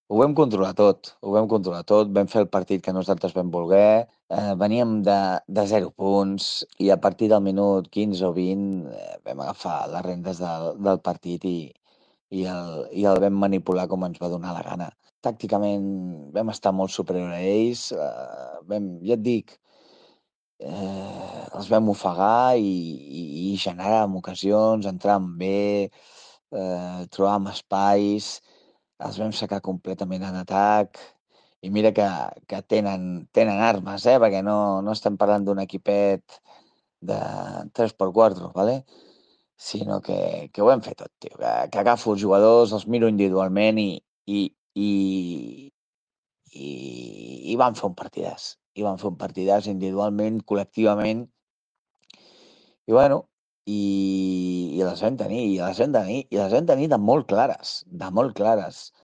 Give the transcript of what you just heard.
Ho vam controlar tot, ho vam controlar tot, vam fer el partit que nosaltres vam voler, veníem de 0 punts i a partir del minut 15 o 20 vam agafar les rendes del partit i el vam manipular com ens va donar la gana. Tàcticament vam estar molt superior a ells, ja et dic, els vam ofegar i generàvem ocasions, entràvem bé, trobàvem espais, els vam sacar completament en atac i mira que tenen armes, perquè no estem parlant d'un equipet de 3x4, ¿vale? Sinó que ho hem fet tot, tio, que agafo els jugadors, els miro individualment i, i van fer un partidàs. I van fer un partidàs individualment, col·lectivament, i bueno, i les vam tenir, i les vam tenir de molt clares, de molt clares.